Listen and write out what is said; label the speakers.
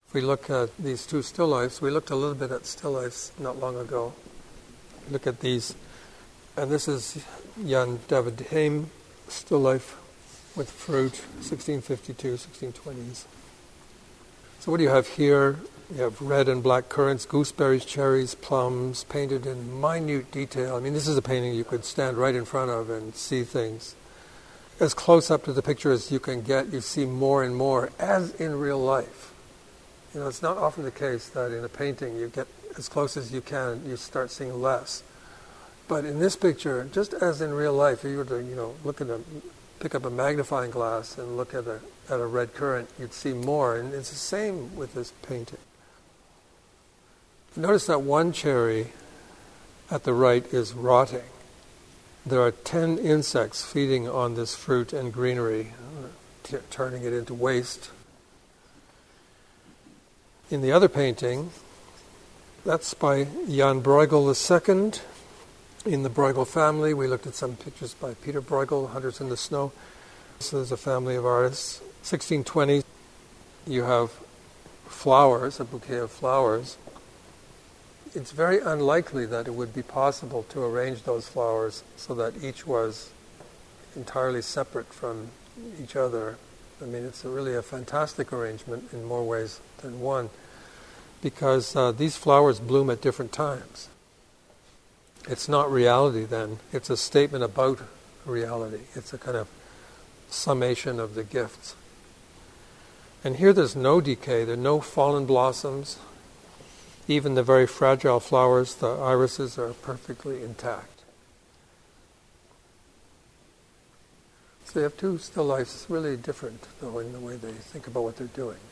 Speaker 1: If we look at these two still lifes, we looked a little bit at still lifes not long ago. Look at these, and this is Jan David Heim still life with fruit, 1652, 1620s. So what do you have here? You have red and black currants, gooseberries, cherries, plums, painted in minute detail. I mean, this is a painting you could stand right in front of and see things. As close up to the picture as you can get, you see more and more, as in real life. You know, it's not often the case that in a painting you get as close as you can, you start seeing less. But in this picture, just as in real life, if you were to, pick up a magnifying glass and look at a red currant, you'd see more. And it's the same with this painting. Notice that one cherry at the right is rotting. There are 10 insects feeding on this fruit and greenery, turning it into waste. In the other painting, that's by Jan Bruegel II. In the Bruegel family, we looked at some pictures by Peter Bruegel, Hunters in the Snow. So there's a family of artists. 1620, you have flowers, a bouquet of flowers. It's very unlikely that it would be possible to arrange those flowers so that each was entirely separate from each other. I mean, it's really a fantastic arrangement in more ways than one, because these flowers bloom at different times. It's not reality then. It's a statement about reality. It's a kind of summation of the gifts. And here there's no decay. There are no fallen blossoms. Even the very fragile flowers, the irises, are perfectly intact. So you have two still lifes really different, though, in the way they think about what they're doing.